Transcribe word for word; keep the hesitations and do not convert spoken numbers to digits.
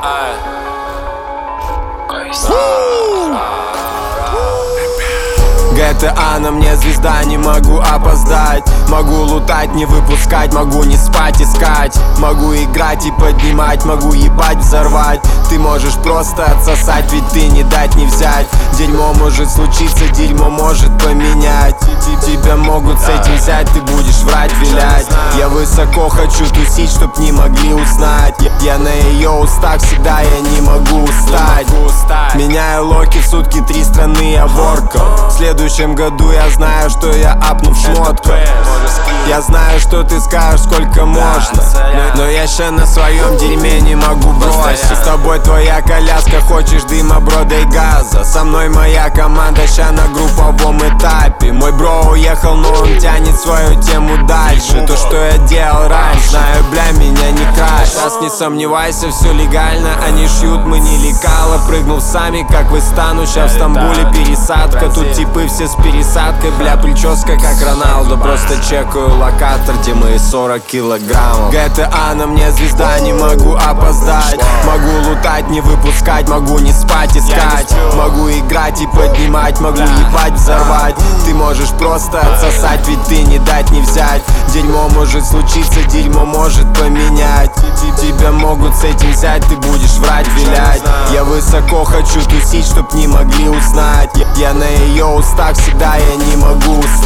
джи ти эй на мне звезда, не могу опоздать. Могу лутать, не выпускать, могу не спать, искать. Могу играть и поднимать, могу ебать, взорвать. Ты можешь просто отсосать, ведь ты не дать, не взять. Дерьмо может случиться, дерьмо может поменять. Тебя могут с этим взять, ты будешь врать, вилять. Я высоко хочу тусить, чтоб не могли узнать. Я на ее устах всегда, я не могу устать. Меняю локи в сутки, три страны, я ворка. В следующем году я знаю, что я апну в шмотку. Я знаю, что ты скажешь, сколько можно, но я ща на своем дерьме не могу бросить. С тобой твоя коляска, хочешь дыма, бро, дай газа. Со мной моя команда ща на групповом этапе. Мой бро уехал, но он тянет свою тему дальше. То, что я делал раньше, знаю, бля, меня не крашь. Сейчас не сомневайся, все легально, они шьют, мы не лекала. Прыгнул сами, как вы стану, ща в Стамбуле пересадка. Тут типы все с пересадкой, бля, прическа как Роналдо. Просто чекаю локатор, где мои сорок килограммов. джи ти эй на мне звезда, не могу опоздать. Могу лутать, не выпускать, могу не спать, искать. Могу играть и поднимать, могу ебать, взорвать. Ты можешь просто отсосать, ведь ты не дать, не взять. Дерьмо может случиться, дерьмо может поменять. Тебя могут с этим взять, ты будешь врать, вилять. Я высоко хочу тусить, чтоб не могли узнать. Я на ее устах всегда, я не могу уснуть.